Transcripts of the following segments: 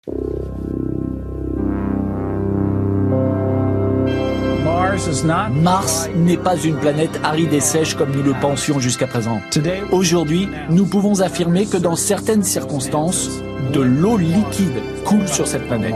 Mars n'est pas une planète aride et sèche comme nous le pensions jusqu'à présent. Aujourd'hui, nous pouvons affirmer que dans certaines circonstances, de l'eau liquide coule sur cette planète.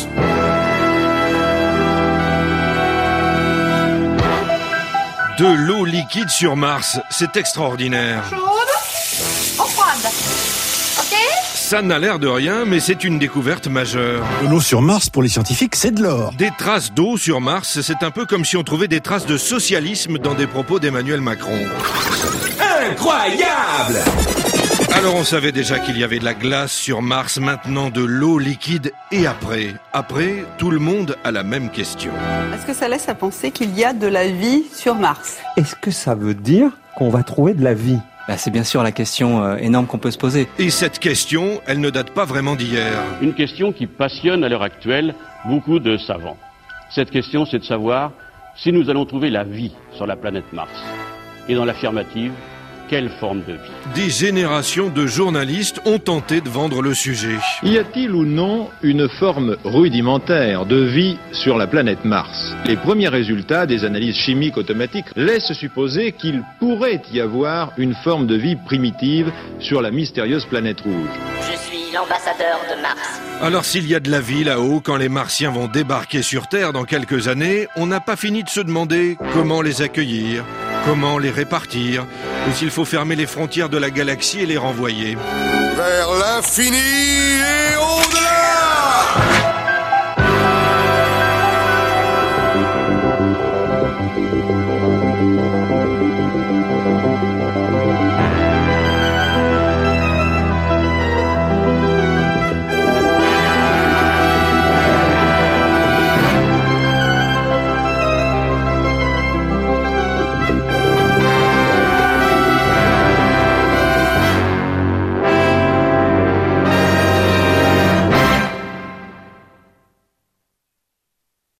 De l'eau liquide sur Mars, c'est extraordinaire. Chaude ou froide? Ok? Ça n'a l'air de rien, mais c'est une découverte majeure. De l'eau sur Mars, pour les scientifiques, c'est de l'or. Des traces d'eau sur Mars, c'est un peu comme si on trouvait des traces de socialisme dans des propos d'Emmanuel Macron. Incroyable! Alors on savait déjà qu'il y avait de la glace sur Mars, maintenant de l'eau liquide. Et après, tout le monde a la même question. Est-ce que ça laisse à penser qu'il y a de la vie sur Mars? Est-ce que ça veut dire qu'on va trouver de la vie? C'est bien sûr la question énorme qu'on peut se poser. Et cette question, elle ne date pas vraiment d'hier. Une question qui passionne à l'heure actuelle beaucoup de savants. Cette question, c'est de savoir si nous allons trouver la vie sur la planète Mars. Et dans l'affirmative, quelle forme de vie? Des générations de journalistes ont tenté de vendre le sujet. Y a-t-il ou non une forme rudimentaire de vie sur la planète Mars? Les premiers résultats des analyses chimiques automatiques laissent supposer qu'il pourrait y avoir une forme de vie primitive sur la mystérieuse planète rouge. Je suis l'ambassadeur de Mars. Alors s'il y a de la vie là-haut, quand les Martiens vont débarquer sur Terre dans quelques années, on n'a pas fini de se demander comment les accueillir, comment les répartir, ou s'il faut fermer les frontières de la galaxie et les renvoyer. Vers l'infini